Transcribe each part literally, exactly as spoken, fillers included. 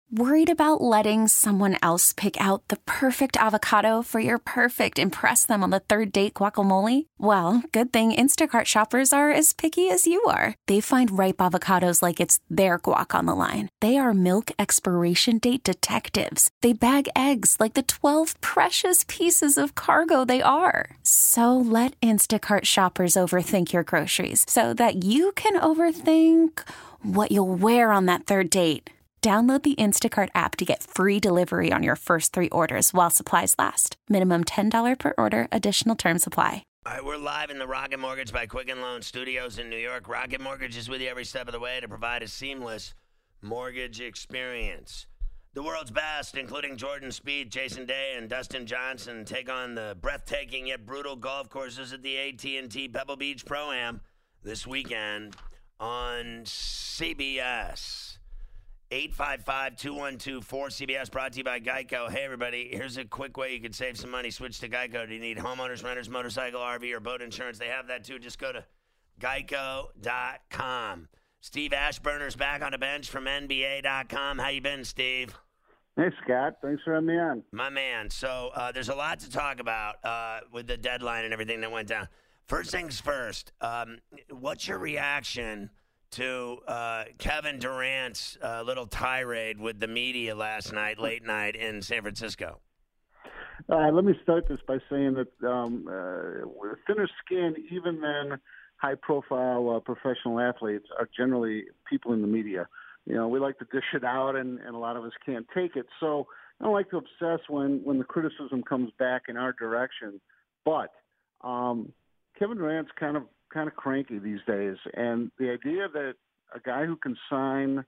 Worried about letting someone else pick out the perfect avocado for your perfect impress them on the third date guacamole? Well, good thing Instacart shoppers are as picky as you are. They find ripe avocados like it's their guac on the line. They are milk expiration date detectives. They bag eggs like the twelve precious pieces of cargo they are. So let Instacart shoppers overthink your groceries so that you can overthink what you'll wear on that third date. Download the Instacart app to get free delivery on your first three orders while supplies last. Minimum ten dollars per order. Additional terms apply. All right, we're live in the Rocket Mortgage by Quicken Loan Studios in New York. Rocket Mortgage is with you every step of the way to provide a seamless mortgage experience. The world's best, including Jordan Spieth, Jason Day, and Dustin Johnson, take on the breathtaking yet brutal golf courses at the A T and T Pebble Beach Pro-Am this weekend on C B S. eight five five, two one two, four C B S, brought to you by Geico. Hey, everybody, here's a quick way you can save some money. Switch to Geico. Do you need homeowners, renters, motorcycle, R V, or boat insurance? They have that, too. Just go to geico dot com. Steve Ashburner's back on the bench from N B A dot com. How you been, Steve? Hey, Scott. Thanks for having me on. My man. So uh, there's a lot to talk about uh, with the deadline and everything that went down. First things first, um, what's your reaction to uh, Kevin Durant's uh, little tirade with the media last night, late night in San Francisco? Uh, let me start this by saying that um, uh, with thinner skin, even than high-profile uh, professional athletes, are generally people in the media. You know, we like to dish it out, and, and a lot of us can't take it. So I don't like to obsess when, when the criticism comes back in our direction. But um, Kevin Durant's kind of kind of cranky these days, and the idea that a guy who can sign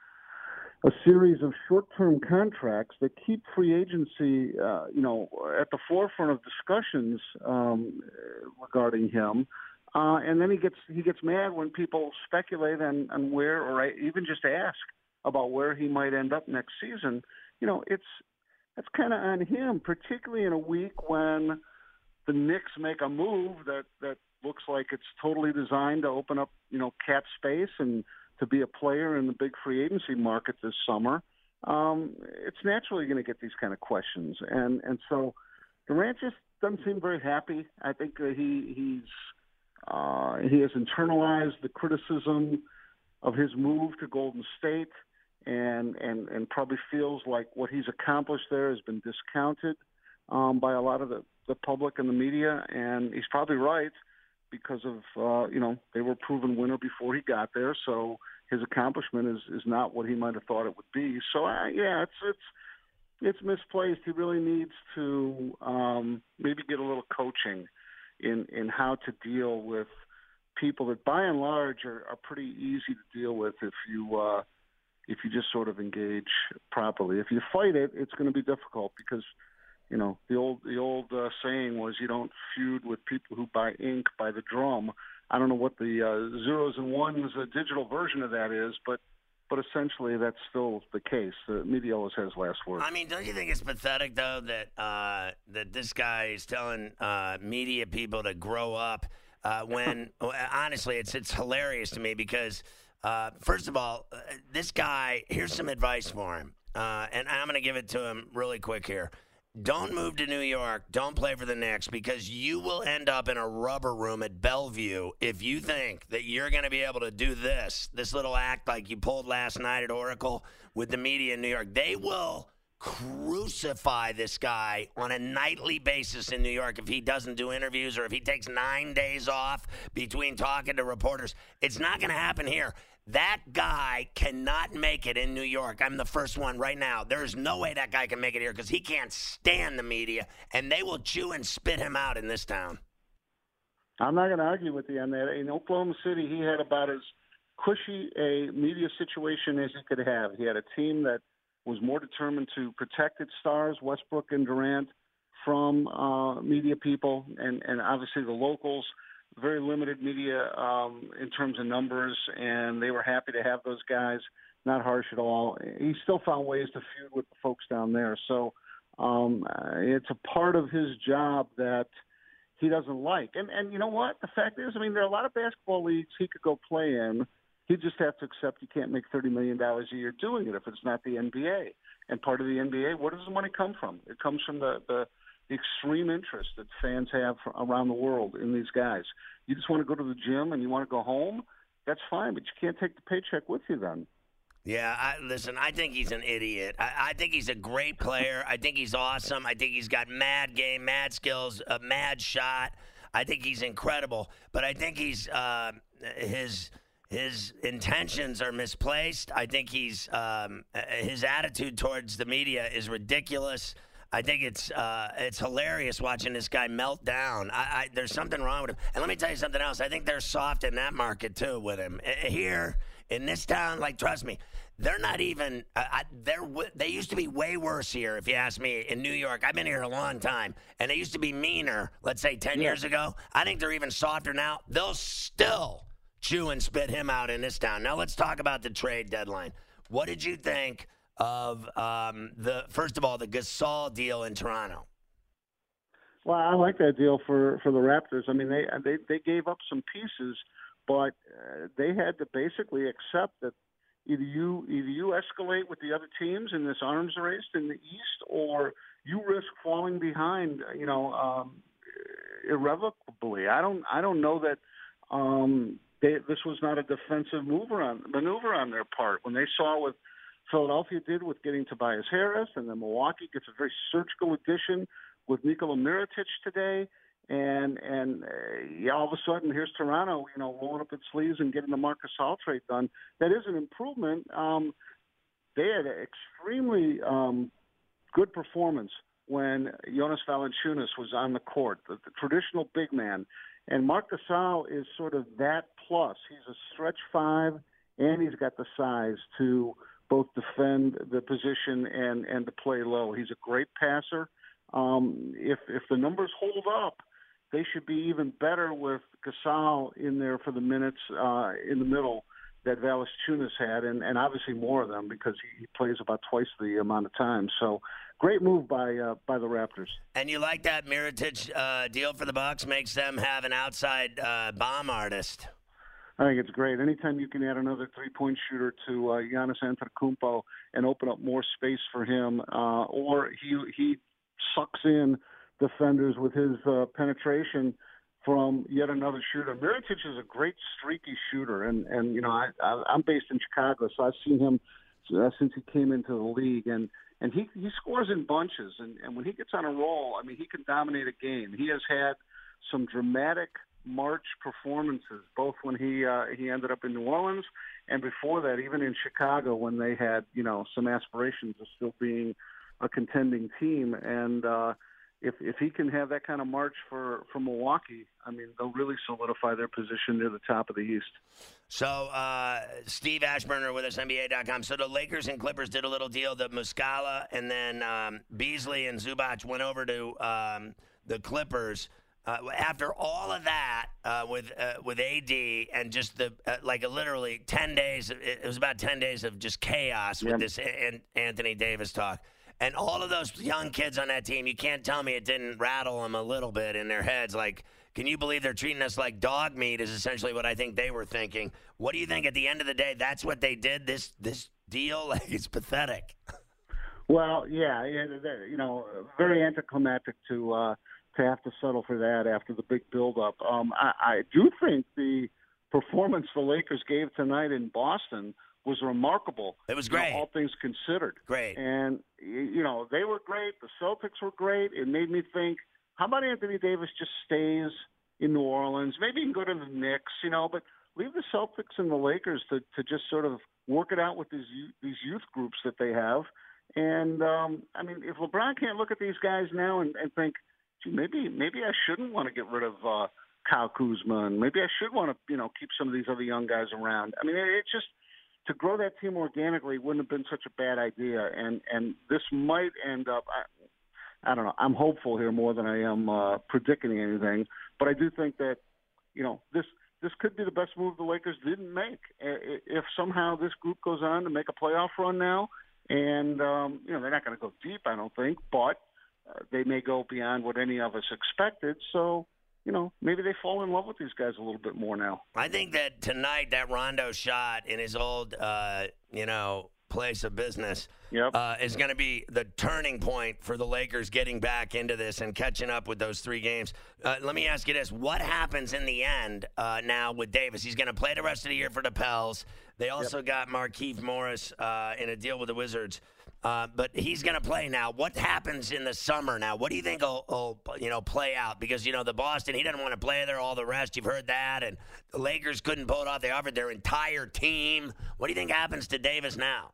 a series of short-term contracts that keep free agency, uh, you know, at the forefront of discussions um, regarding him, uh, and then he gets he gets mad when people speculate on, on where, or even just ask about where he might end up next season. You know, it's that's kind of on him, particularly in a week when the Knicks make a move that that looks like it's totally designed to open up, you know, cap space and to be a player in the big free agency market this summer. Um, it's naturally going to get these kind of questions, and and so Durant just doesn't seem very happy. I think that he he's uh, he has internalized the criticism of his move to Golden State, and and and probably feels like what he's accomplished there has been discounted um, by a lot of the, the public and the media, and he's probably right, because of, uh, you know, they were proven winner before he got there, so his accomplishment is, is not what he might have thought it would be. So, uh, yeah, it's it's it's misplaced. He really needs to um, maybe get a little coaching in, in how to deal with people that, by and large, are, are pretty easy to deal with if you uh, if you just sort of engage properly. If you fight it, it's going to be difficult because, you know, the old the old uh, saying was you don't feud with people who buy ink by the drum. I don't know what the uh, zeros and ones uh, digital version of that is, but but essentially that's still the case. The media always has last word. I mean, don't you think it's pathetic, though, that uh, that this guy is telling uh, media people to grow up uh, when, honestly, it's it's hilarious to me because, uh, first of all, uh, this guy, here's some advice for him, uh, and I'm going to give it to him really quick here. Don't move to New York. Don't play for the Knicks because you will end up in a rubber room at Bellevue if you think that you're going to be able to do this, this little act like you pulled last night at Oracle with the media in New York. They will crucify this guy on a nightly basis in New York if he doesn't do interviews or if he takes nine days off between talking to reporters. It's not going to happen here. That guy cannot make it in New York. I'm the first one right now. There's no way that guy can make it here because he can't stand the media, and they will chew and spit him out in this town. I'm not going to argue with you on that. In Oklahoma City, he had about as cushy a media situation as he could have. He had a team that was more determined to protect its stars, Westbrook and Durant, from uh, media people, and, and obviously the locals. Very limited media um, in terms of numbers, and they were happy to have those guys. Not harsh at all. He still found ways to feud with the folks down there. So um, it's a part of his job that he doesn't like. And and you know what? The fact is, I mean, there are a lot of basketball leagues he could go play in. He'd just have to accept you can't make thirty million dollars a year doing it if it's not the N B A. And part of the N B A, where does the money come from? It comes from the, the, the extreme interest that fans have around the world in these guys. You just want to go to the gym and you want to go home, that's fine, but you can't take the paycheck with you then. Yeah, I, listen, I think he's an idiot. I, I think he's a great player. I think he's awesome. I think he's got mad game, mad skills, a mad shot. I think he's incredible. But I think he's uh, his his intentions are misplaced. I think he's um, his attitude towards the media is ridiculous. I think it's uh, it's hilarious watching this guy melt down. I, I, there's something wrong with him. And let me tell you something else. I think they're soft in that market, too, with him. Here in this town, like, trust me, they're not even uh, – they're they used to be way worse here, if you ask me, in New York. I've been here a long time, and they used to be meaner, let's say, ten yeah. years ago. I think they're even softer now. They'll still chew and spit him out in this town. Now let's talk about the trade deadline. What did you think – of um, the first of all, the Gasol deal in Toronto? Well, I like that deal for, for the Raptors. I mean, they they they gave up some pieces, but uh, they had to basically accept that either you either you escalate with the other teams in this arms race in the East, or you risk falling behind. You know, um, irrevocably. I don't I don't know that. Um, they, this was not a defensive maneuver on maneuver on their part when they saw what Philadelphia did with getting Tobias Harris, and then Milwaukee gets a very surgical addition with Nikola Mirotic today, and and uh, yeah, all of a sudden here's Toronto, you know, rolling up its sleeves and getting the Marc Gasol trade done. That is an improvement. Um, they had an extremely um, good performance when Jonas Valanciunas was on the court, the, the traditional big man, and Marc Gasol is sort of that plus. He's a stretch five, and he's got the size to both defend the position and, and to play low. He's a great passer. Um, if if the numbers hold up, they should be even better with Gasol in there for the minutes uh, in the middle that Valanciunas had, and, and obviously more of them because he, he plays about twice the amount of time. So great move by uh, by the Raptors. And you like that Mirotic uh, deal for the Bucks? Makes them have an outside uh, bomb artist. I think it's great. Anytime you can add another three-point shooter to uh, Giannis Antetokounmpo and open up more space for him, uh, or he he sucks in defenders with his uh, penetration from yet another shooter. Mirotic is a great streaky shooter, and, and you know I, I, I'm based in Chicago, so I've seen him uh, since he came into the league, and, and he, he scores in bunches, and, and when he gets on a roll, I mean, he can dominate a game. He has had some dramatic March performances, both when he uh, he ended up in New Orleans and before that, even in Chicago when they had, you know, some aspirations of still being a contending team. And uh, if if he can have that kind of March for, for Milwaukee, I mean, they'll really solidify their position near the top of the East. So uh, Steve Ashburner with us, N B A dot com. So the Lakers and Clippers did a little deal. The Muscala and then um, Beasley and Zubac went over to um, the Clippers. Uh, after all of that, uh, with uh, with A D and just the uh, like, literally ten days, it was about ten days of just chaos with yep. this a- Anthony Davis talk, and all of those young kids on that team. You can't tell me it didn't rattle them a little bit in their heads. Like, can you believe they're treating us like dog meat? Is essentially what I think they were thinking. What do you think? At the end of the day, that's what they did. This this deal, like, it's pathetic. Well, yeah, you know, very anticlimactic to. Uh, to have to settle for that after the big buildup. Um, I, I do think the performance the Lakers gave tonight in Boston was remarkable. It was great. You know, all things considered. Great. And, you know, they were great. The Celtics were great. It made me think, how about Anthony Davis just stays in New Orleans? Maybe he can go to the Knicks, you know, but leave the Celtics and the Lakers to, to just sort of work it out with these these youth groups that they have. And, um, I mean, if LeBron can't look at these guys now and, and think, Maybe maybe I shouldn't want to get rid of uh, Kyle Kuzma, and maybe I should want to you know keep some of these other young guys around. I mean, it, it just to grow that team organically wouldn't have been such a bad idea, and and this might end up. I, I don't know. I'm hopeful here more than I am uh, predicting anything, but I do think that you know this this could be the best move the Lakers didn't make. If somehow this group goes on to make a playoff run now, and um, you know they're not going to go deep, I don't think, but Uh, they may go beyond what any of us expected. So, you know, maybe they fall in love with these guys a little bit more now. I think that tonight that Rondo shot in his old, uh, you know, place of business yep. uh, is going to be the turning point for the Lakers getting back into this and catching up with those three games. Uh, let me ask you this. What happens in the end uh, now with Davis? He's going to play the rest of the year for the Pels. They also yep. got Markieff Morris uh, in a deal with the Wizards. Uh, but he's going to play now. What happens in the summer now? What do you think will, will, you know, play out? Because, you know, the Boston, he doesn't want to play there, all the rest. You've heard that. And the Lakers couldn't pull it off. They offered their entire team. What do you think happens to Davis now?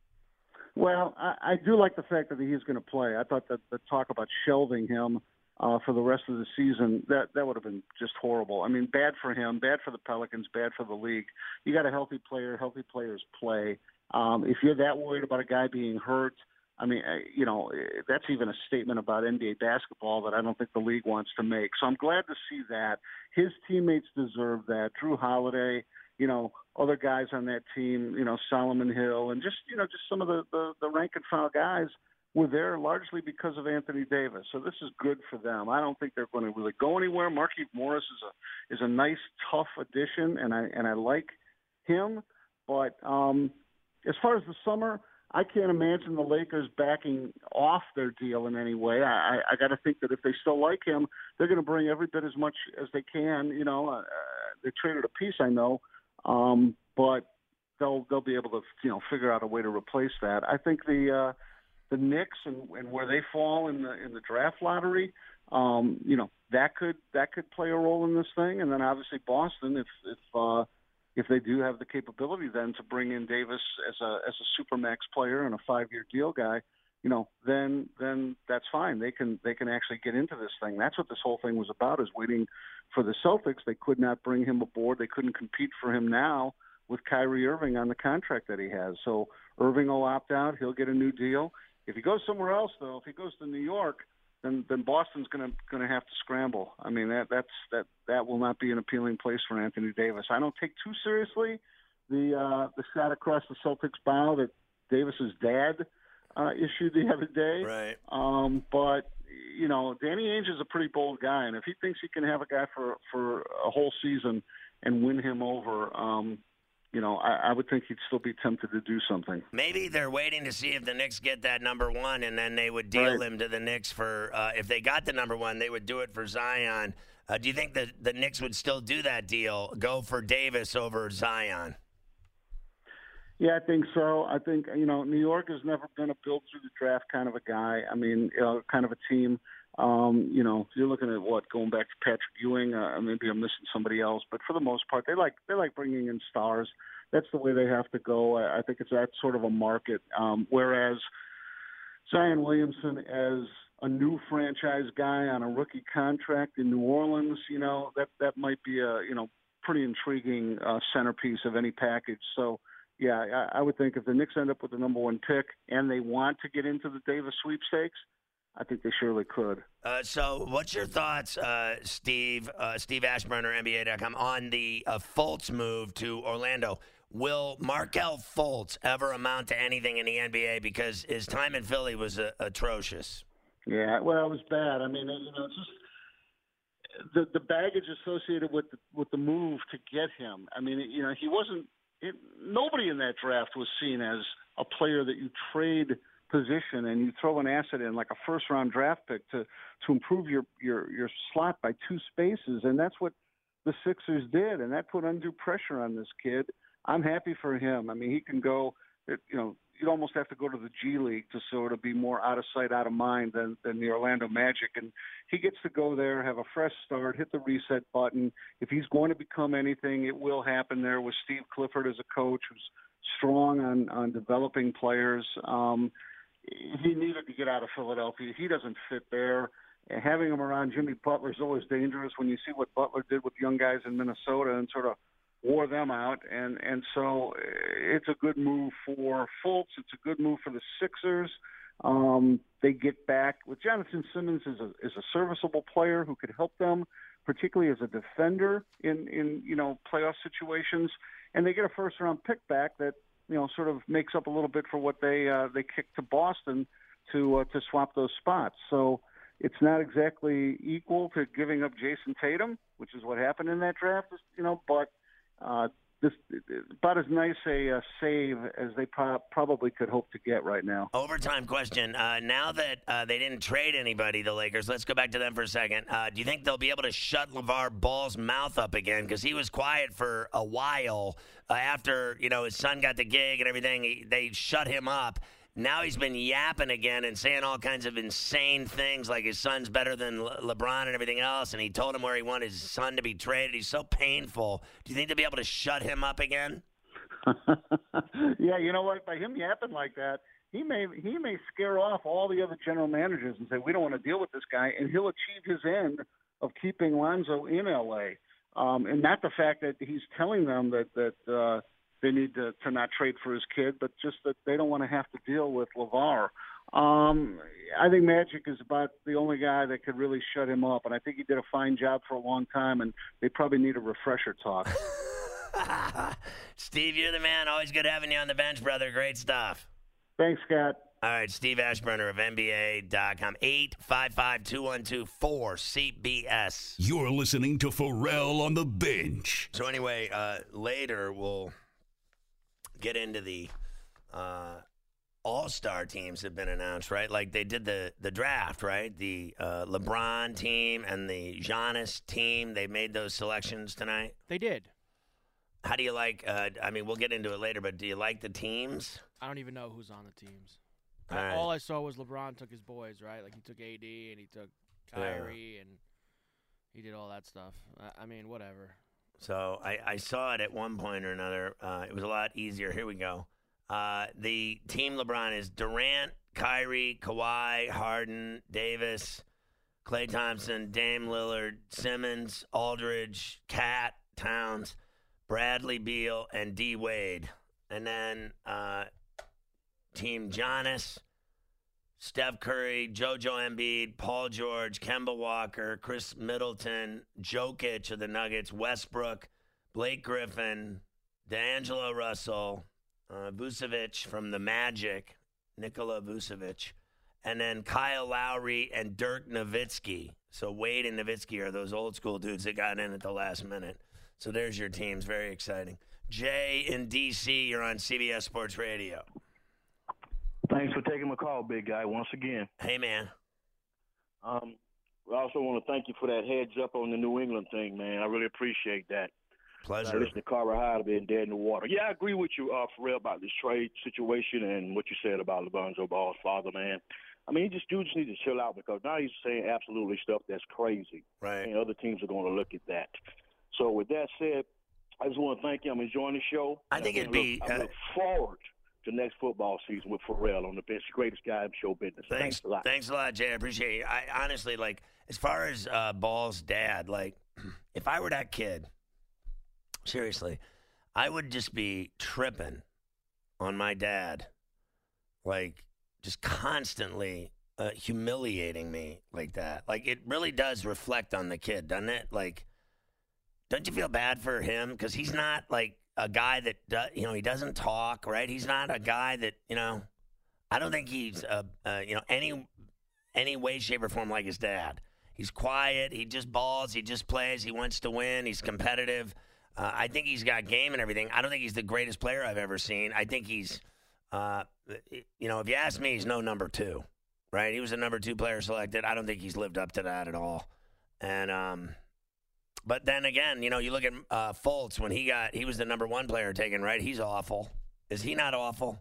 Well, I, I do like the fact that he's going to play. I thought that the talk about shelving him uh, for the rest of the season, that, that would have been just horrible. I mean, bad for him, bad for the Pelicans, bad for the league. You got a healthy player. Healthy players play. Um, if you're that worried about a guy being hurt, I mean, you know, that's even a statement about N B A basketball that I don't think the league wants to make. So I'm glad to see that. His teammates deserve that. Drew Holiday, you know, other guys on that team, you know, Solomon Hill, and just, you know, just some of the, the, the rank and file guys were there largely because of Anthony Davis. So this is good for them. I don't think they're going to really go anywhere. Markieff Morris is a is a nice, tough addition, and I and I like him. But um, as far as the summer, I can't imagine the Lakers backing off their deal in any way. I, I got to think that if they still like him, they're going to bring every bit as much as they can. You know, uh, they traded a piece, I know, um, but they'll they'll be able to you know figure out a way to replace that. I think the uh, the Knicks and, and where they fall in the in the draft lottery, um, you know, that could that could play a role in this thing, and then obviously Boston if if uh, if they do have the capability then to bring in Davis as a as a supermax player and a five-year deal guy, you know, then then that's fine. They can they can actually get into this thing. That's what this whole thing was about, is waiting for the Celtics. They could not bring him aboard. They couldn't compete for him now with Kyrie Irving on the contract that he has. So Irving will opt out. He'll get a new deal. If he goes somewhere else, though, if he goes to New York, then then Boston's going to going to have to scramble. I mean, that that's that that will not be an appealing place for Anthony Davis. I don't take too seriously the uh, the shot across the Celtics bow that Davis's dad uh, issued the other day. Right. Um, but you know, Danny Ainge is a pretty bold guy, and if he thinks he can have a guy for for a whole season and win him over, um, you know, I, I would think he'd still be tempted to do something. Maybe they're waiting to see if the Knicks get that number one, and then they would deal right. him to the Knicks for uh, if they got the number one, they would do it for Zion. Uh, do you think that the Knicks would still do that deal, go for Davis over Zion? Yeah, I think so. I think, you know, New York has never been a build through the draft kind of a guy. I mean, you know, kind of a team. Um, you know, you're looking at what going back to Patrick Ewing. Uh, maybe I'm missing somebody else, but for the most part, they like they like bringing in stars. That's the way they have to go. I, I think it's that sort of a market. Um, whereas Zion Williamson, as a new franchise guy on a rookie contract in New Orleans, you know, that that might be a you know pretty intriguing uh, centerpiece of any package. So. Yeah, I, I would think if the Knicks end up with the number one pick and they want to get into the Davis sweepstakes, I think they surely could. Uh, so what's your thoughts, uh, Steve, uh, Steve Ashburner, N B A dot com, on the uh, Fultz move to Orlando? Will Markelle Fultz ever amount to anything in the N B A because his time in Philly was uh, atrocious? Yeah, well, it was bad. I mean, you know, it's just the the baggage associated with the, with the move to get him. I mean, you know, he wasn't. It, nobody in that draft was seen as a player that you trade position and you throw an asset in like a first round draft pick to to improve your your your slot by two spaces, and that's what the Sixers did, and that put undue pressure on this kid. I'm happy for him. I mean, he can go. It, you know, you'd almost have to go to the G League to sort of be more out of sight, out of mind than than the Orlando Magic, and he gets to go there, have a fresh start, hit the reset button. If he's going to become anything, it will happen there with Steve Clifford as a coach who's strong on, on developing players. Um, he needed to get out of Philadelphia. He doesn't fit there. And having him around Jimmy Butler is always dangerous when you see what Butler did with young guys in Minnesota and sort of wore them out. And, and so it's a good move for Fultz. It's a good move for the Sixers. Um, they get back with Jonathan Simmons is a is a serviceable player who could help them, particularly as a defender in, in you know playoff situations, and they get a first round pick back that you know sort of makes up a little bit for what they uh, they kicked to Boston to uh, to swap those spots. So it's not exactly equal to giving up Jason Tatum, which is what happened in that draft, you know, but uh, this about as nice a uh, save as they pro- probably could hope to get right now. Overtime question. Uh, now that uh, they didn't trade anybody, the Lakers, let's go back to them for a second. Uh, do you think they'll be able to shut LeVar Ball's mouth up again? Because he was quiet for a while uh, after, you know, his son got the gig and everything. He, they shut him up. Now he's been yapping again and saying all kinds of insane things like his son's better than Le- LeBron and everything else, and he told him where he wanted his son to be traded. He's so painful. Do you think they'll be able to shut him up again? Yeah, you know what? By him yapping like that, he may he may scare off all the other general managers and say, we don't want to deal with this guy, and he'll achieve his end of keeping Lonzo in L A. Um, and not the fact that he's telling them that, that uh, – they need to, to not trade for his kid, but just that they don't want to have to deal with LeVar. Um, I think Magic is about the only guy that could really shut him up, and I think he did a fine job for a long time, and they probably need a refresher talk. Steve, you're the man. Always good having you on the bench, brother. Great stuff. Thanks, Scott. All right, Steve Ashburner of N B A dot com, eight five five, two one two, four C B S. You're listening to Pharrell on the Bench. So anyway, uh, later we'll get into the uh, all-star teams have been announced, right? Like they did the, the draft, right? The uh, LeBron team and the Giannis team, they made those selections tonight? They did. How do you like, uh, I mean, we'll get into it later, but do you like the teams? I don't even know who's on the teams. All, I, right. all I saw was LeBron took his boys, right? Like he took A D and he took Kyrie yeah. and he did all that stuff. I, I mean, whatever. So I, I saw it at one point or another. Uh, it was a lot easier. Here we go. Uh, the team LeBron is Durant, Kyrie, Kawhi, Harden, Davis, Klay Thompson, Dame Lillard, Simmons, Aldridge, Cat, Towns, Bradley Beal, and D. Wade. And then uh, team Giannis, Steph Curry, JoJo Embiid, Paul George, Kemba Walker, Chris Middleton, Jokic of the Nuggets, Westbrook, Blake Griffin, D'Angelo Russell, uh, Vucevic from the Magic, Nikola Vucevic, and then Kyle Lowry and Dirk Nowitzki. So Wade and Nowitzki are those old school dudes that got in at the last minute. So there's your teams. Very exciting. Jay in D C, you're on C B S Sports Radio. Thanks for taking my call, big guy, once again. Hey, man. Um, I also want to thank you for that heads up on the New England thing, man. I really appreciate that. Pleasure. I listen to Carver Hyde being dead in the water. Yeah, I agree with you, uh, Pharrell, about this trade situation and what you said about LeBron Ball's father, man. I mean, he just, dude just needs to chill out because now he's saying absolutely stuff that's crazy. Right. And other teams are going to look at that. So with that said, I just want to thank you. I'm enjoying the show. I think it'd look, be I look uh, forward to next football season with Pharrell on the bench. Greatest guy in show business. Thanks, thanks a lot. Thanks a lot, Jay. I appreciate it. I honestly, like, as far as uh, Ball's dad, like, if I were that kid, seriously, I would just be tripping on my dad, like, just constantly uh, humiliating me like that. Like, it really does reflect on the kid, doesn't it? Like, don't you feel bad for him? Because he's not, like, a guy that, does, you know, he doesn't talk, right? He's not a guy that, you know, I don't think he's, uh, uh, you know, any any way, shape, or form like his dad. He's quiet. He just balls. He just plays. He wants to win. He's competitive. Uh, I think he's got game and everything. I don't think he's the greatest player I've ever seen. I think he's, uh, you know, if you ask me, he's no number two, right? He was a number two player selected. I don't think he's lived up to that at all. And, um, but then again, you know, you look at uh, Fultz when he got, he was the number one player taken, right? He's awful. Is he not awful?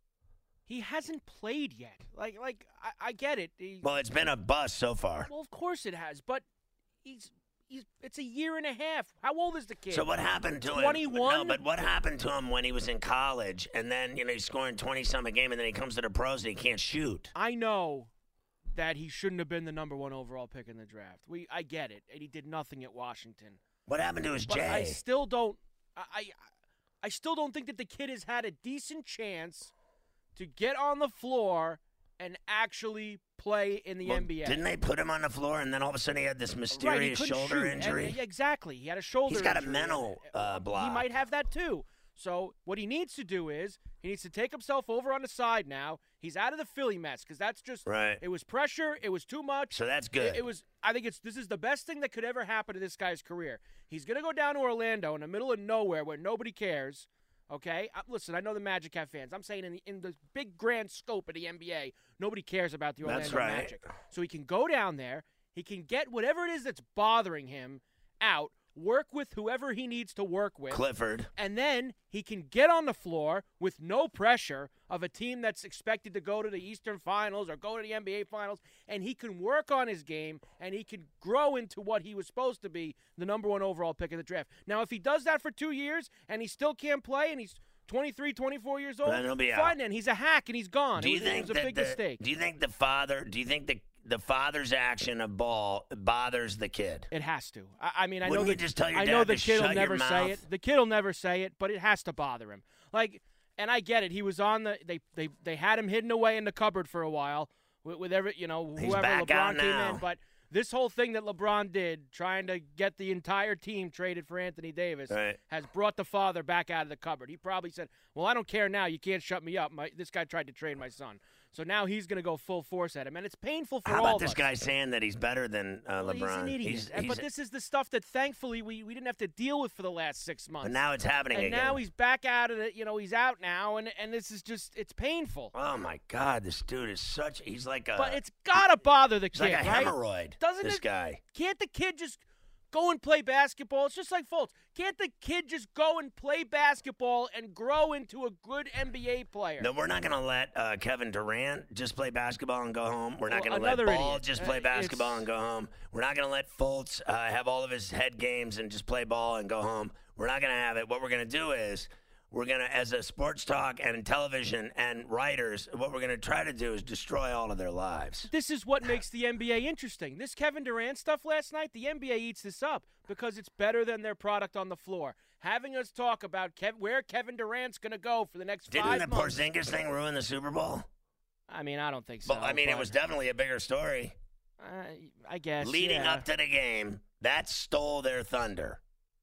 He hasn't played yet. Like, like I, I get it. He, well, it's been a bust so far. Well, of course it has, but he's he's it's a year and a half. How old is the kid? So what happened to twenty-one? him? twenty-one? No, but what happened to him when he was in college, and then, you know, he's scoring twenty-some a game, and then he comes to the pros and he can't shoot? I know that he shouldn't have been the number one overall pick in the draft. We, I get it, and he did nothing at Washington. What happened to his but Jay? I still don't. I, I, I still don't think that the kid has had a decent chance to get on the floor and actually play in the well, N B A. Didn't they put him on the floor, and then all of a sudden he had this mysterious right, shoulder shoot. injury? And, exactly. He had a shoulder He's got injury. a mental uh, block. He might have that too. So what he needs to do is he needs to take himself over on the side now. He's out of the Philly mess because that's just right. It was pressure. It was too much. So that's good. It, it was. I think it's this is the best thing that could ever happen to this guy's career. He's gonna go down to Orlando in the middle of nowhere where nobody cares. Okay, uh, listen. I know the Magic have fans. I'm saying in the in the big grand scope of the N B A, nobody cares about the Orlando that's right. Magic. So he can go down there. He can get whatever it is that's bothering him out. Work with whoever he needs to work with. Clifford. And then he can get on the floor with no pressure of a team that's expected to go to the Eastern Finals or go to the N B A Finals, and he can work on his game, and he can grow into what he was supposed to be, the number one overall pick of the draft. Now, if he does that for two years and he still can't play and he's twenty-three, twenty-four years old, then he'll be fine out. then. He's a hack, and he's gone. Do you it was, think it was a that big the, mistake. Do you think the father, do you think the the father's action of ball bothers the kid? It has to. I, I mean, I Wouldn't know you that, just tell your I dad know the to kid will shut your never say mouth? it. The kid will never say it, but it has to bother him. Like, and I get it. He was on the. They they they had him hidden away in the cupboard for a while with, with every you know He's whoever back out LeBron came now. in, but. This whole thing that LeBron did, trying to get the entire team traded for Anthony Davis, Right. has brought the father back out of the cupboard. He probably said, well, I don't care now. You can't shut me up. My, this guy tried to trade my son. So now he's going to go full force at him. And it's painful for How all about of this us. guy saying that he's better than uh, Well, LeBron? He's an idiot. He's- And- he's- but this is the stuff that thankfully we, we didn't have to deal with for the last six months. but now it's happening and again. now he's back out of it. You know, he's out now, and, and this is just, it's painful. Oh, my God. This dude is such – he's like a – But it's got to bother the he's kid, like a right? hemorrhoid, Doesn't this it- guy. Can't the kid just go and play basketball? It's just like Fultz. Can't the kid just go and play basketball and grow into a good N B A player? No, we're not going to let uh, Kevin Durant just play basketball and go home. We're not Well, going to let another Ball idiot. just Uh, play it's- basketball and go home. We're not going to let Fultz uh, have all of his head games and just play ball and go home. We're not going to have it. What we're going to do is we're going to, as a sports talk and television and writers, what we're going to try to do is destroy all of their lives. This is what makes the N B A interesting. This Kevin Durant stuff last night, the N B A eats this up because it's better than their product on the floor. Having us talk about Kev- where Kevin Durant's going to go for the next Didn't five the months. Porzingis thing ruin the Super Bowl? I mean, I don't think so. Well, I mean, it but, was definitely a bigger story. Uh, I guess. Leading yeah. up to the game, that stole their thunder.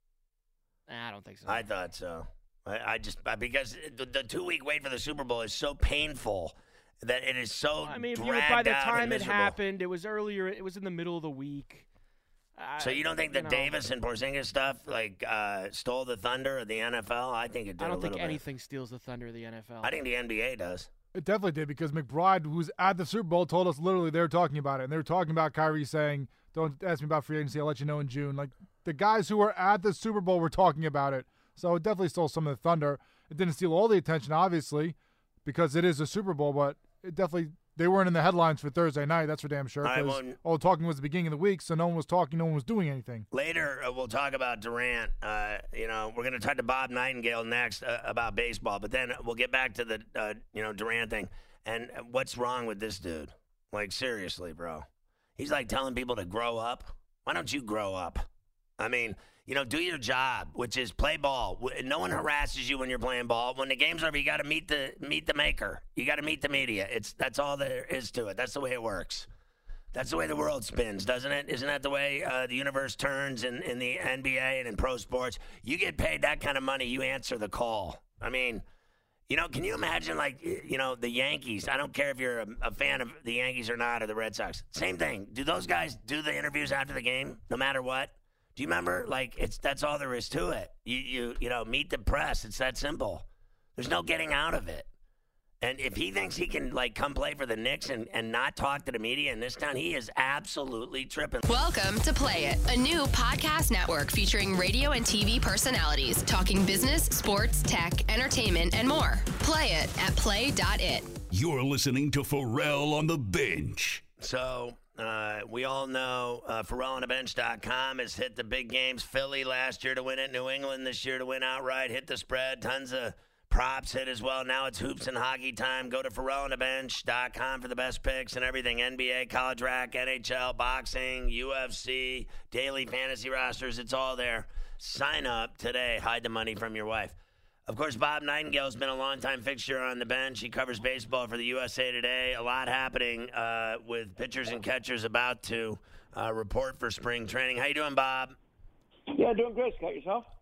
Nah, I don't think so. I thought so. I, I just I- because the, the two week wait for the Super Bowl is so painful that it is so. I mean, if you, dragged by the out and time it miserable. happened, it was earlier. It was in the middle of the week. Uh, So you don't think the know, Davis and Porzingis stuff like uh, stole the thunder of the N F L? I think it did I a don't think little bit. anything steals the thunder of the N F L. I think the N B A does. It definitely did because McBride, who's at the Super Bowl, told us literally they were talking about it. And they were talking about Kyrie saying, don't ask me about free agency. I'll let you know in June. Like, the guys who were at the Super Bowl were talking about it. So it definitely stole some of the thunder. It didn't steal all the attention, obviously, because it is a Super Bowl. But it definitely, they weren't in the headlines for Thursday night. That's for damn sure. I 'cause won't- all the talking was the beginning of the week, so no one was talking. No one was doing anything. Later, uh, we'll talk about Durant. Uh, you know, we're going to talk to Bob Nightingale next uh, about baseball, but then we'll get back to the uh, you know Durant thing. And what's wrong with this dude? Like, seriously, bro. He's like telling people to grow up. Why don't you grow up? I mean, you know, do your job, which is play ball. No one harasses you when you're playing ball. When the game's over, you got to meet the meet the maker. You got to meet the media. It's that's all there is to it. That's the way it works. That's the way the world spins, doesn't it? Isn't that the way uh, the universe turns in, in the N B A and in pro sports? You get paid that kind of money, you answer the call. I mean, you know, can you imagine, like, you know, the Yankees? I don't care if you're a, a fan of the Yankees or not, or the Red Sox. Same thing. Do those guys do the interviews after the game, no matter what? Do you remember? Like, it's that's all there is to it. You you you know, meet the press. It's that simple. There's no getting out of it. And if he thinks he can, like, come play for the Knicks and, and not talk to the media in this town, he is absolutely tripping. Welcome to Play It, a new podcast network featuring radio and T V personalities talking business, sports, tech, entertainment, and more. Play it at play dot it. You're listening to Pharrell on the Bench. So uh, we all know uh, Pharrell on the Bench dot com has hit the big games. Philly last year to win it. New England this year to win outright. Hit the spread. Tons of props hit as well. Now it's hoops and hockey time. Go to Pharrell on the Bench dot com for the best picks and everything. N B A, college rack, N H L, boxing, U F C, daily fantasy rosters. It's all there. Sign up today. Hide the money from your wife. Of course, Bob Nightingale has been a longtime fixture on the bench. He covers baseball for the U S A Today. A lot happening uh, with pitchers and catchers about to uh, report for spring training. How you doing, Bob? Yeah, doing great. Scott, yourself?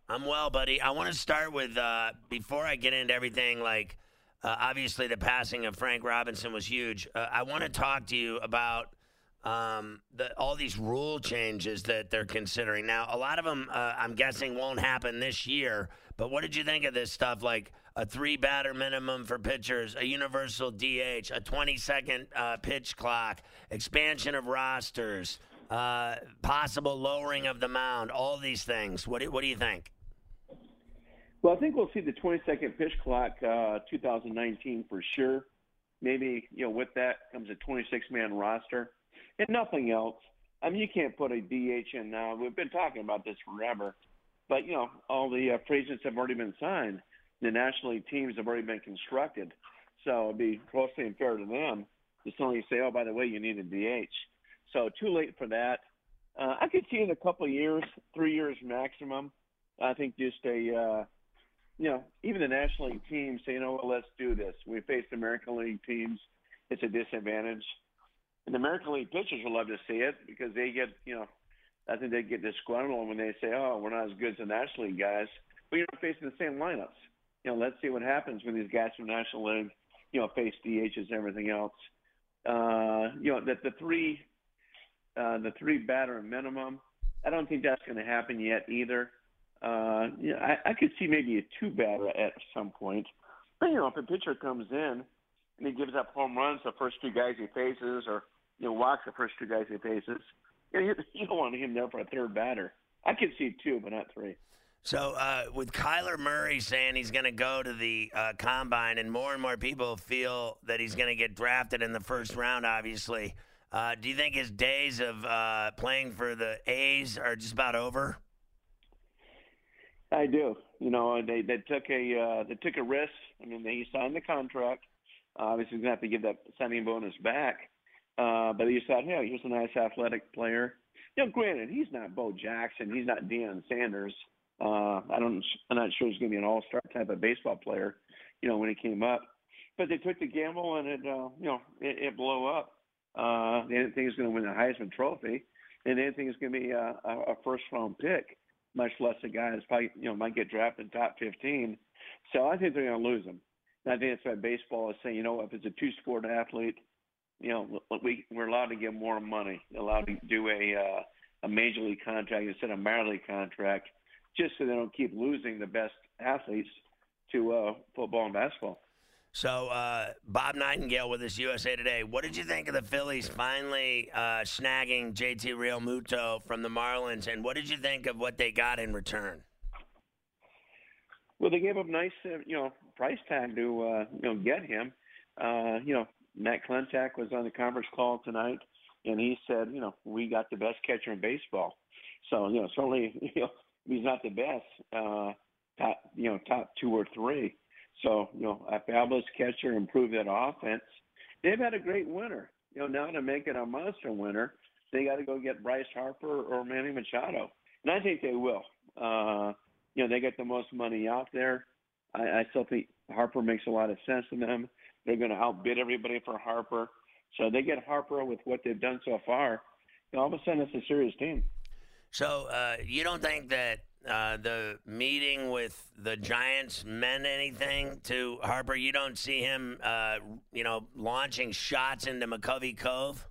I'm well, buddy. I want to start with, uh, before I get into everything, like, uh, obviously the passing of Frank Robinson was huge. Uh, I want to talk to you about um, the, all these rule changes that they're considering. Now, a lot of them, uh, I'm guessing, won't happen this year, but what did you think of this stuff, like a three-batter minimum for pitchers, a universal D H, a twenty-second uh, pitch clock, expansion of rosters, uh, possible lowering of the mound, all these things? What do, what do you think? Well, I think we'll see the twenty-second pitch clock uh, two thousand nineteen for sure. Maybe, you know, with that comes a twenty-six man roster and nothing else. I mean, you can't put a D H in now. We've been talking about this forever. But, you know, all the uh, free agents have already been signed. The National League teams have already been constructed. So it would be closely unfair to them to suddenly say, oh, by the way, you need a D H. So too late for that. Uh, I could see in a couple of years, three years maximum, I think just a, uh, you know, even the National League teams say, you know what, let's do this. We face the American League teams. It's a disadvantage. And the American League pitchers will love to see it because they get, you know, I think they get disgruntled when they say, oh, we're not as good as the National League guys. But you're not facing the same lineups. You know, let's see what happens when these guys from the National League, you know, face D Hs and everything else. Uh, you know, that the three, uh, the three batter minimum, I don't think that's going to happen yet either. Uh, you know, I, I could see maybe a two batter at some point. But, you know, if a pitcher comes in and he gives up home runs the first two guys he faces or, you know, walks the first two guys he faces, you know, you, you don't want him there for a third batter. I could see two, but not three. So uh, with Kyler Murray saying he's going to go to the uh, Combine and more and more people feel that he's going to get drafted in the first round, obviously, uh, do you think his days of uh, playing for the A's are just about over? I do. You know, they they took a uh, they took a risk. I mean, they signed the contract. Uh, obviously, he's going to have to give that signing bonus back. Uh, but he thought, hey, he's a nice athletic player. You know, granted, he's not Bo Jackson. He's not Deion Sanders. Uh, I don't. I'm not sure he's going to be an all-star type of baseball player. You know, when he came up, but they took the gamble and it, uh, you know, it, it blew up. Uh, they didn't think he was going to win the Heisman Trophy, and they didn't think he was going to be a, a first-round pick, much less a guy that's probably, you know, might get drafted top fifteen. So I think they're going to lose him. And I think that's why baseball is saying, you know, if it's a two-sport athlete, you know, we we're allowed to give more money, allowed to do a uh, a major league contract instead of a minor league contract, just so they don't keep losing the best athletes to uh, football and basketball. So, uh, Bob Nightingale with us, U S A Today. What did you think of the Phillies finally uh, snagging J T Realmuto from the Marlins, and what did you think of what they got in return? Well, they gave up nice, uh, you know, price tag to, uh, you know, get him. Uh, you know, Matt Klentak was on the conference call tonight, and he said, you know, we got the best catcher in baseball. So, you know, certainly, you know, he's not the best, uh, top, you know, top two or three. So, you know, a fabulous catcher, improve that offense. They've had a great winter. You know, now to make it a monster winter, they got to go get Bryce Harper or Manny Machado. And I think they will. Uh, you know, they get the most money out there. I, I still think Harper makes a lot of sense to them. They're going to outbid everybody for Harper. So they get Harper with what they've done so far. You know, all of a sudden, it's a serious team. So uh, you don't think that uh, the meeting with the Giants meant anything to Harper? You don't see him, uh, you know, launching shots into McCovey Cove?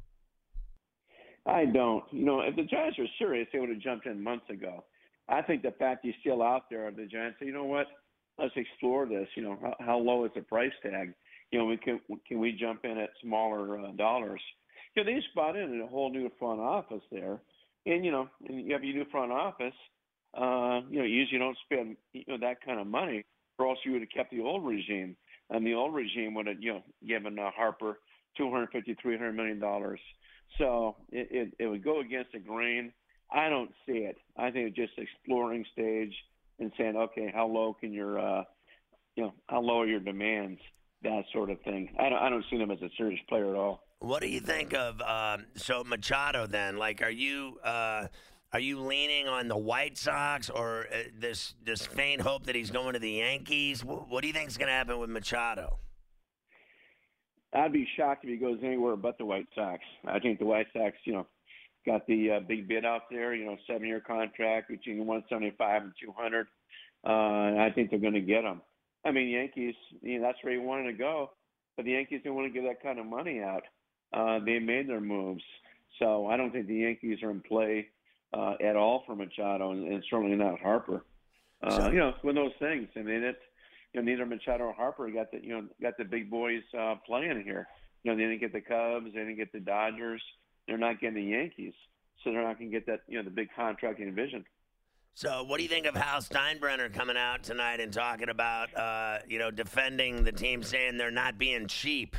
I don't. You know, if the Giants were serious, they would have jumped in months ago. I think the fact he's still out there, the Giants say, you know what, let's explore this. You know, how, how low is the price tag? You know, we can can we jump in at smaller uh, dollars? You know, they just bought in a whole new front office there. And, you know, and you have your new front office, uh, you know, you usually don't spend, you know, that kind of money, or else you would have kept the old regime. And the old regime would have, you know, given uh, Harper two hundred fifty, three hundred million dollars. So it, it, it would go against the grain. I don't see it. I think it's just exploring stage and saying, okay, how low can your, uh, you know, how low are your demands, that sort of thing. I don't, I don't see them as a serious player at all. What do you think of um, so Machado then? Like, are you uh, are you leaning on the White Sox or uh, this this faint hope that he's going to the Yankees? What, what do you think is going to happen with Machado? I'd be shocked if he goes anywhere but the White Sox. I think the White Sox, you know, got the uh, big bid out there, you know, seven-year contract between one seventy-five and two hundred. Uh, and I think they're going to get him. I mean, Yankees, you know, that's where he wanted to go, but the Yankees didn't want to give that kind of money out. Uh, they made their moves. So I don't think the Yankees are in play uh, at all for Machado, and, and certainly not Harper. Uh, so, you know, it's one of those things. I mean, it's, you know, neither Machado or Harper got the, you know, got the big boys uh, playing here. You know, they didn't get the Cubs, they didn't get the Dodgers. They're not getting the Yankees, so they're not going to get that, you know, the big contracting division. So what do you think of Hal Steinbrenner coming out tonight and talking about, uh, you know, defending the team, saying they're not being cheap?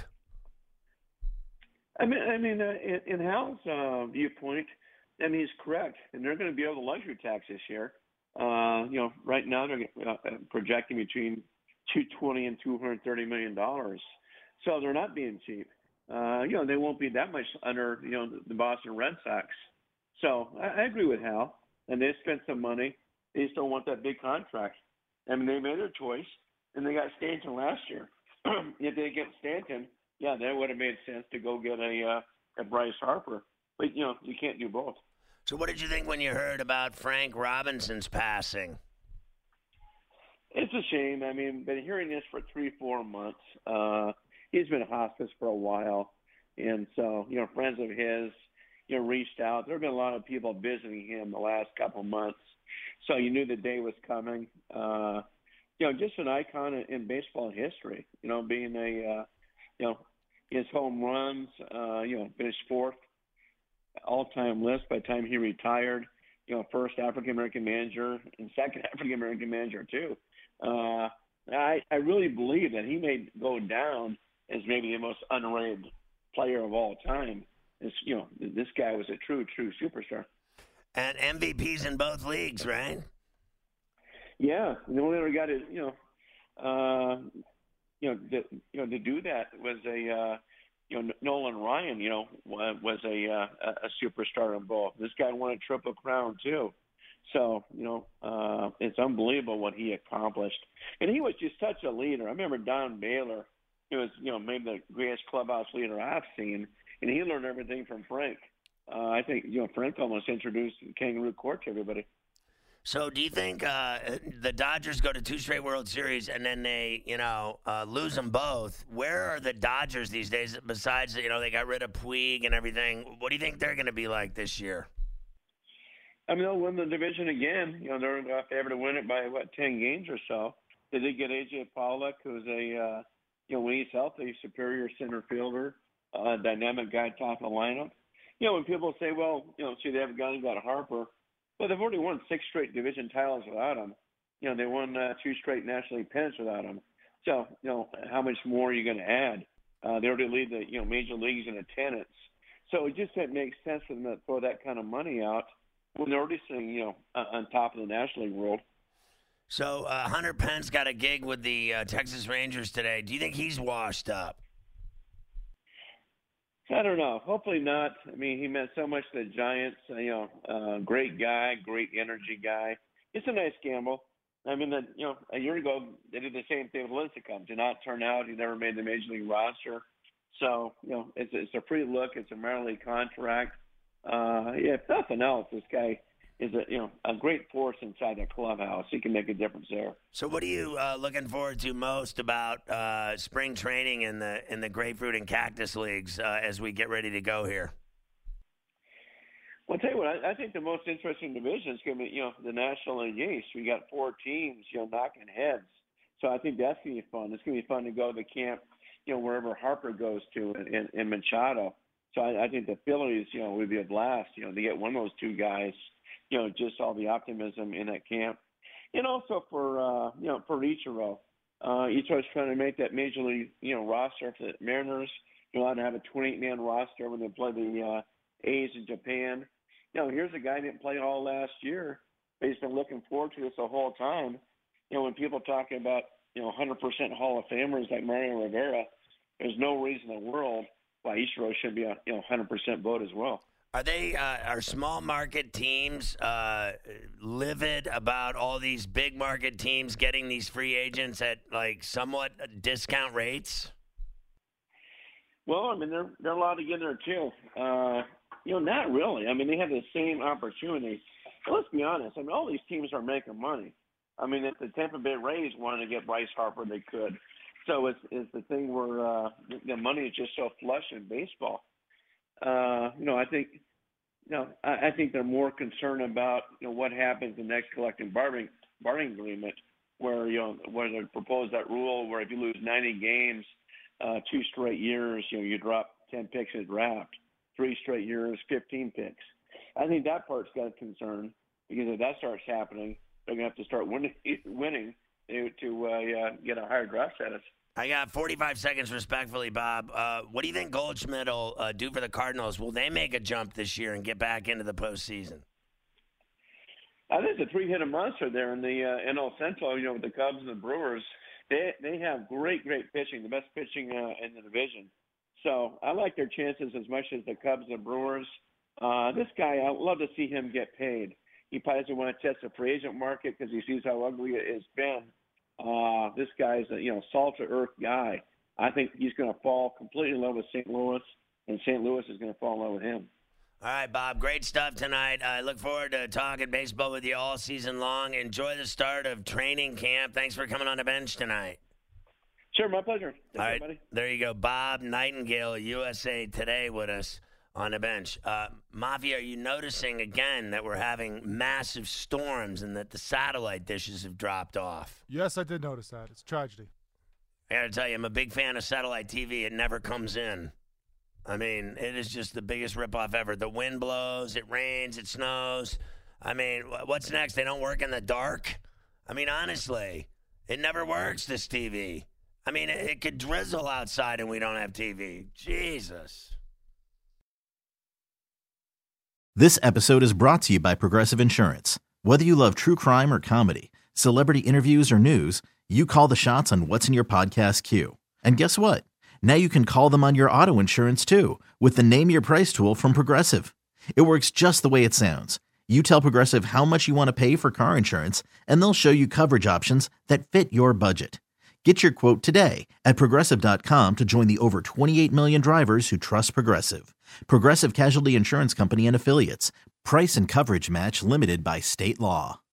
I mean, I mean, uh, in, in Hal's uh, viewpoint, I mean, he's correct, and they're going to be able to luxury tax this year. Uh, you know, right now they're uh, projecting between two twenty and two hundred thirty million dollars, so they're not being cheap. Uh, you know, they won't be that much under, you know, the Boston Red Sox. So I, I agree with Hal. And they spent some money. They still want that big contract. I mean, they made their choice, and they got Stanton last year. If they get Stanton, yeah, that would have made sense to go get a uh, a Bryce Harper. But, you know, you can't do both. So what did you think when you heard about Frank Robinson's passing? It's a shame. I mean, been hearing this for three, four months. Uh, he's been in hospice for a while. And so, you know, friends of his, you know, reached out. There have been a lot of people visiting him the last couple of months. So you knew the day was coming. Uh, you know, just an icon in, in baseball history, you know, being a, uh, you know, his home runs, uh, you know, finished fourth all-time list by the time he retired, you know, first African-American manager and second African-American manager too. Uh, I, I really believe that he may go down as maybe the most underrated player of all time. It's, you know, this guy was a true, true superstar. And M V Ps in both leagues, right? Yeah, the only other guy to, you know, uh, you know, the, you know, to do that was a, uh, you know, Nolan Ryan. You know, was a uh, a superstar in both. This guy won a triple crown too. So, you know, uh, it's unbelievable what he accomplished. And he was just such a leader. I remember Don Baylor. He was, you know, maybe the greatest clubhouse leader I've seen, and he learned everything from Frank. Uh, I think, you know, Frank almost introduced the Kangaroo Court to everybody. So do you think uh, the Dodgers go to two straight World Series and then they, you know, uh, lose them both? Where are the Dodgers these days besides, you know, they got rid of Puig and everything? What do you think they're going to be like this year? I mean, they'll win the division again. You know, they're favored to win it by, what, ten games or so. They did get A J Pollock, who's a, uh, you know, when he's healthy, superior center fielder, uh, dynamic guy top of the lineup. You know, when people say, well, you know, see, they haven't got, got Harper. Well, they've already won six straight division titles without him. You know, they won uh, two straight National League pennants without him. So, you know, how much more are you going to add? Uh, they already lead the, you know, major leagues in attendance. So it just doesn't make sense for them to throw that kind of money out when they're already sitting, you know, uh, on top of the National League world. So uh, Hunter Pence got a gig with the uh, Texas Rangers today. Do you think he's washed up? I don't know. Hopefully not. I mean, he meant so much to the Giants. You know, uh, great guy, great energy guy. It's a nice gamble. I mean, that you know, a year ago they did the same thing with Lincecum. Did not turn out. He never made the major league roster. So you know, it's it's a free look. It's a minor league contract. Uh, yeah, if nothing else, this guy is a you know a great force inside the clubhouse. He can make a difference there. So, what are you uh, looking forward to most about uh, spring training in the in the grapefruit and cactus leagues uh, as we get ready to go here? Well, I'll tell you what, I, I think the most interesting division is going to be you know the National League East. We got four teams you know knocking heads, so I think that's going to be fun. It's going to be fun to go to camp, you know wherever Harper goes to in, in Machado. So I, I think the Phillies, you know, would be a blast, you know, to get one of those two guys. You know, just all the optimism in that camp. And also for, uh, you know, for Ichiro. Uh, Ichiro's trying to make that major league, you know, roster for the Mariners. You're allowed to have a twenty-eight man roster when they play the uh, A's in Japan. You know, here's a guy that didn't play all last year, but he's been looking forward to this the whole time. You know, when people talking about, you know, one hundred percent Hall of Famers like Mario Rivera, there's no reason in the world why Ichiro should be a, you know, one hundred percent vote as well. Are they uh, are small market teams uh, livid about all these big market teams getting these free agents at like somewhat discount rates? Well, I mean they're they're allowed to get in there too. Uh, You know, not really. I mean, they have the same opportunity. But let's be honest. I mean, all these teams are making money. I mean, if the Tampa Bay Rays wanted to get Bryce Harper, they could. So it's, it's the thing where uh, the money is just so flush in baseball. Uh, you know, I think, you know, I, I think they're more concerned about, you know, what happens in the next collective bargaining bargaining agreement, where, you know, where they propose that rule where if you lose ninety games, uh, two straight years, you know, you drop ten picks in the draft. Three straight years, fifteen picks. I think that part's got a concern, because if that starts happening, they're going to have to start winning, winning to, to uh, get a higher draft status. I got forty-five seconds, respectfully, Bob. Uh, what do you think Goldschmidt will uh, do for the Cardinals? Will they make a jump this year and get back into the postseason? I think it's a three-hitter monster there in the uh, N L Central, you know, with the Cubs and the Brewers. They they have great, great pitching, the best pitching uh, in the division. So I like their chances as much as the Cubs and the Brewers. Uh, this guy, I'd love to see him get paid. He probably doesn't want to test the free agent market because he sees how ugly it has been. Uh, this guy's a, you know, salt-to-earth guy. I think he's going to fall completely in love with Saint Louis, and Saint Louis is going to fall in love with him. All right, Bob, great stuff tonight. I look forward to talking baseball with you all season long. Enjoy the start of training camp. Thanks for coming on the bench tonight. Sure, my pleasure. Thanks, all right, everybody. There you go. Bob Nightingale, U S A Today, with us on the bench. Uh, Mafia, are you noticing again that we're having massive storms and that the satellite dishes have dropped off? Yes, I did notice that. It's a tragedy. I got to tell you, I'm a big fan of satellite T V. It never comes in. I mean, it is just the biggest ripoff ever. The wind blows, it rains, it snows. I mean, what's next? They don't work in the dark? I mean, honestly, it never works, this T V. I mean, it, it could drizzle outside and we don't have T V. Jesus. This episode is brought to you by Progressive Insurance. Whether you love true crime or comedy, celebrity interviews or news, you call the shots on what's in your podcast queue. And guess what? Now you can call them on your auto insurance too, with the Name Your Price tool from Progressive. It works just the way it sounds. You tell Progressive how much you want to pay for car insurance, and they'll show you coverage options that fit your budget. Get your quote today at Progressive dot com to join the over twenty-eight million drivers who trust Progressive. Progressive Casualty Insurance Company and Affiliates. Price and coverage match limited by state law.